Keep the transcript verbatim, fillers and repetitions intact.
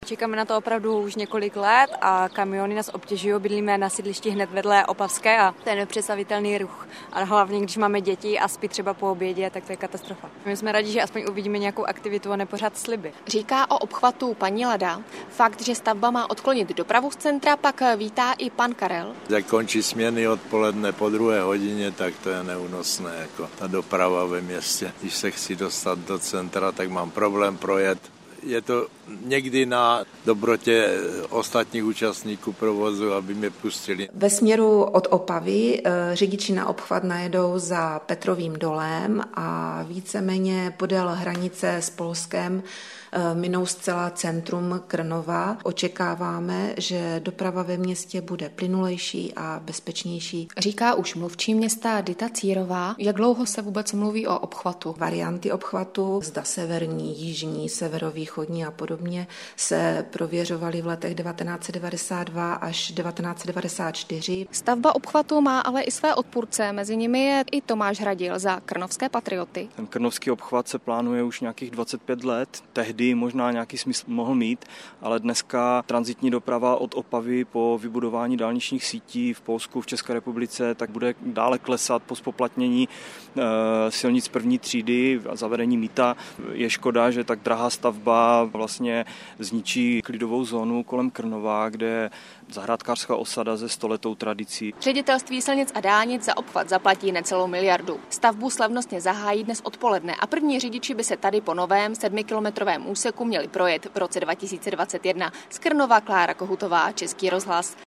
Čekáme na to opravdu už několik let a kamiony nás obtěžují. Bydlíme na sídlišti hned vedle Opavské a to je nepředstavitelný ruch. A hlavně, když máme děti a spí třeba po obědě, tak to je katastrofa. My jsme rádi, že aspoň uvidíme nějakou aktivitu a nepořád sliby. Říká o obchvatu paní Lada. Fakt, že stavba má odklonit dopravu z centra, pak vítá i pan Karel. Jak končí směny odpoledne po druhé hodině, tak to je neúnosné, jako ta doprava ve městě. Když se chci dostat do centra, tak mám problém projet. Je to někdy na dobrotě ostatních účastníků provozu, aby mě pustili. Ve směru od Opavy řidiči na obchvat najedou za Petrovým dolem a víceméně podél hranice s Polskem minou zcela centrum Krnova. Očekáváme, že doprava ve městě bude plynulejší a bezpečnější. Říká už mluvčí města Dita Círová. Jak dlouho se vůbec mluví o obchvatu? Varianty obchvatu, zda severní, jižní, severovýchodní a podobně, se prověřovaly v letech devatenáct set devadesát dva až devatenáct set devadesát čtyři. Stavba obchvatu má ale i své odpůrce, mezi nimi je i Tomáš Hradil za krnovské patrioty. Ten krnovský obchvat se plánuje už nějakých dvacet pět let. Tehdy možná nějaký smysl mohl mít, ale dneska tranzitní doprava od Opavy po vybudování dálničních sítí v Polsku, v České republice, tak bude dále klesat po zpoplatnění e, silnic první třídy a zavedení mýta. Je škoda, že tak drahá stavba vlastně zničí klidovou zónu kolem Krnova, kde je zahrádkářská osada se stoletou tradicí. Ředitelství silnic a dálnic za obchvat zaplatí necelou miliardu. Stavbu slavnostně zahájí dnes odpoledne a první řidiči by se tady po novém sedmikilometrovém úseku měli projet v roce dva tisíce dvacet jedna. Z Krnova Klára Kohutová, Český rozhlas.